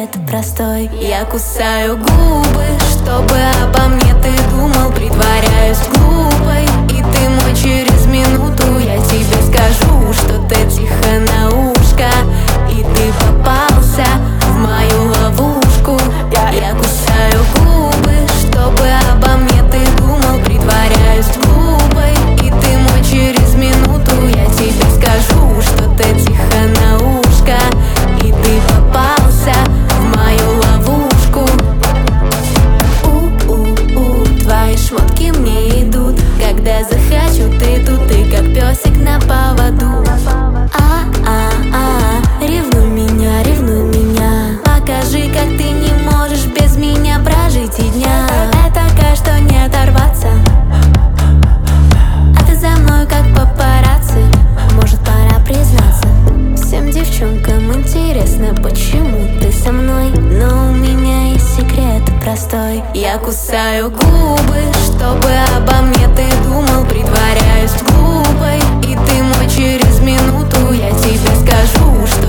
секрет простой. Я кусаю губы, чтобы обо мне ты думал. Притворяюсь глупой, и ты мой через минуту. Я тебе скажу, что ты тихо на ушко, и ты попался в мою ловушку. Я кусаю губы, чтобы обо мне ты думал. Притворяюсь глупой, и ты мой через минуту. Я тебе скажу, что ты тихо на ушко, и ты попался в мою ловушку. Твои шмотки мне идут, когда захочу, ты тут, ты как песик на поводу. Ревнуй меня, покажи, как ты не можешь без меня прожить и дня. Это такая, что не оторваться, а ты за мной как папарацци. Может, пора признаться, всем девчонкам интересно, почему ты со мной. Но у меня есть секрет простой. Я кусаю губы, чтобы обо мне ты думал. Притворяюсь глупой, и ты мой через минуту. Я тебе скажу, что